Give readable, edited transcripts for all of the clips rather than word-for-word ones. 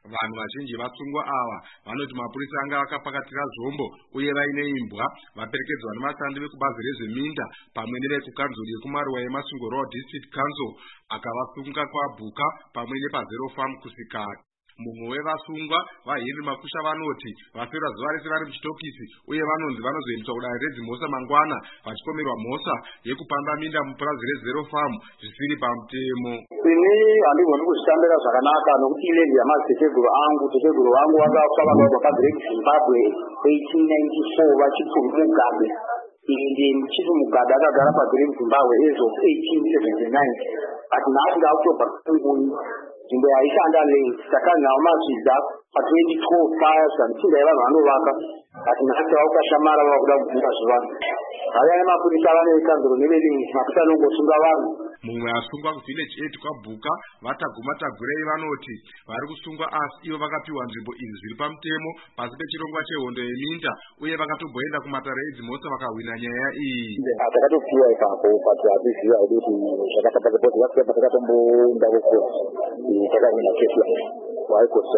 Vanhu vazhinji vasungwa ava vanoti mapurisa anga vakapakatira zvombo uye vaine imbwa vaperekedzwa nevashandi vekubazi rezveminda pamwe nevekukanzuri yekumaruwa yeMasungo Road District Council akavasunga kwaBhuka pamwe nepaZero Farm kusikati. Mumwe wevasungwa vaHenry Makusha vanoti vafera zuva rese vari muchitokisi uye vanonzi vanozoendeswa kudare redzimhosva mangwana vachipomerwa mhosva yekupamba minda mupurazi reZero Farm zvisiri pamutemo. Ini handigoni kuzvitambira zvakanaka nokuti ilendi yamadziteteguru angu teteguru wangu vakafa vakabva paBreak Zimbabwe 1894 vachipfuma Mugabe. Indi muchifu Mugabe akagara paBreak Zimbabwe as of 1879 ati nhasi ndaakutobva kunguni nzvimbo yaishanda lens saka nhau mazvidza pa2012 paya zvamichinda yevanhu vanovaka ati nhasi vaukashamara vakuda kubvira zvivanhu vaya nemapurisa vanekanzuro nevelens mapurisa anongosunga vanhu. Mumwe asungwa kuvillage 8 kwaBhuka vataguma tagurei vanoti vari kusungwa asi ivo vakapiwa nzvimbo idzi zviri pamutemo pasi pechirongwa chehondo yeminda uye vakatomboenda kumatare edzimhosva vakahwina nyaya iyi. Takatopiwa ipapo kuti hatiziva kuti zvakapapazapoti vasiyapa takatomboenda kukura takahwina kesi waikosa.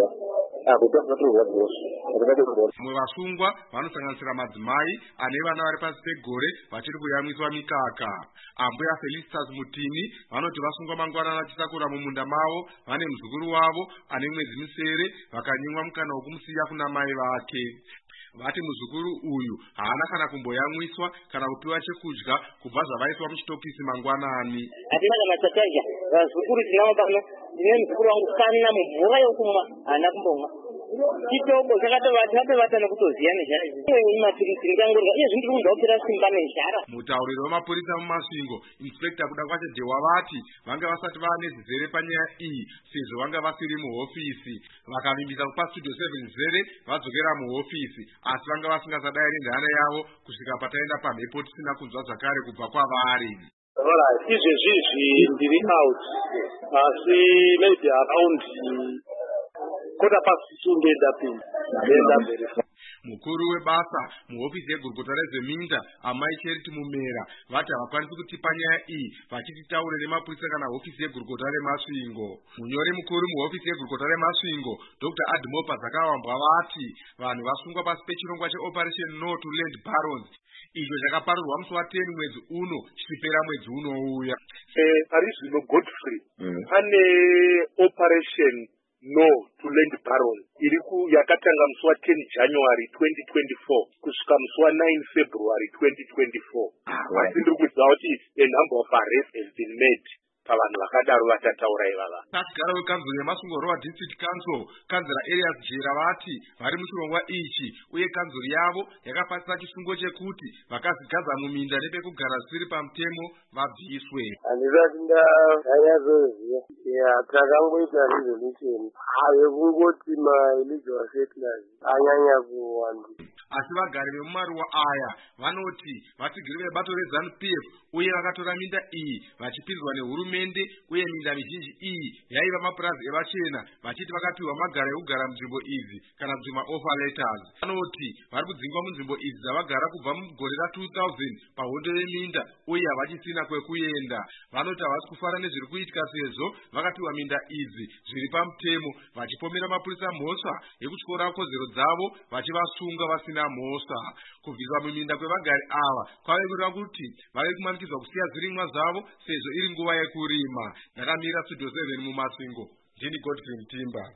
Mumwe vasungwa vanosanganisira madzimai ane vana vari pasi pegore vachiri kuyamwiswa mikaka. Ambuya Felicitas Mutini vanoti vasungwa mangwanana vachitakura mumunda mavo vane muzukuru wavo ane mwedzi misere vakanyimwa mukana wokumusiya kuna mai vake. Vati muzukuru uyu haana kana kumboyamwiswa kana kupiwa chekudya kubva zvavaiswa muchitokisi mangwanani. Hatina kana tataja vazukuru tinavo pano ndine muzukuru wangu kana mvura yokumwa haana kumbomwa. Chitoko chakatovatata nekutoziya nezvazvo mapirisi ngangorwa iye zvindiri kunda kupera simba nezhara. Mutauriri wemapurisa muMasingo Inspector kuda kwacho Dewa vati vanga vasati vane zizere panyaya iyi sezvo vanga vasiri muhofisi vakavimbisa kupa Studio 7 zere vadzokera muhofisi asi vanga vasingasadayiri nhana yavo kusvika pataenda pamhepo tisina kunzwa zvakare kubva kwavari. Izvezvizvi ndiri out asi maybe around quarter past 2 ndenda verify. Mukuru webasa muhofisi yegurukota rezveminda Amai Charity Mumera vati havakwanisi kutipa nyaya iyi vachiti taure nemapurisa kana hofisi yegurukota reMasvingo. Munyori mukuru muhofisi yegurukota reMasvingo Dr. Admopa Zakawambwa vati vanhu vasungwa pasi pechirongwa cheOperation No to Land Barons izvo zvakaparurwa musi wa10 mwedzi uno chichipera mwedzi unouya. Parizvino Godfrey pane Operation No to Land Baron yakatanga musi wa10 January 2024 kusvika musi wa9 February 2024. Asi ndiri kuziva kuti a number of arrests has been made pavanhu vakadaro vatataura ivava. Tatigara wekanzuro yeMasungo Road District Council kanzura Elias Jera vati vari muchirongwa ichi uye kanzuro yavo yakapatsa chisungo chekuti vakazigadza muminda nepekugara zvisiri pamutemo vabviswe. Handisati ndanyatsoziva takangoita resolution yekungoti ma-illegal settlers anyanya kuwanda. Asi vagari vemumaruwa aya vanoti vatsigirii vebato reZANU-PF uye vakatora minda iyi vachipinzwa nehurumende uye minda mizhinji iyi yaiva mapurazi evachena vachiti vakapiwa magara ekugara munzvimbo idzi kana kuti maoffer letters. Vanoti vari kudzingwa munzvimbo idzi dzavagara kubva mugore ra2000 pahondo yeminda uye havachisina kwekuenda. Vanoti havasi kufara nezviri kuitika sezvo vakapiwa minda idzi zviri pamutemo vachipomera mapurisa mhosva yekutyora kodzero dzavo vachivasunga vasina mhosva. Kubviswa muminda kwevagari ava kwave kuti vave kumanikidzwa kusiya zvirimwa zvavo sezvo iri nguva yekurima. Ndakamira Studio 7 muMasingo ndini Godfrey Mtimba.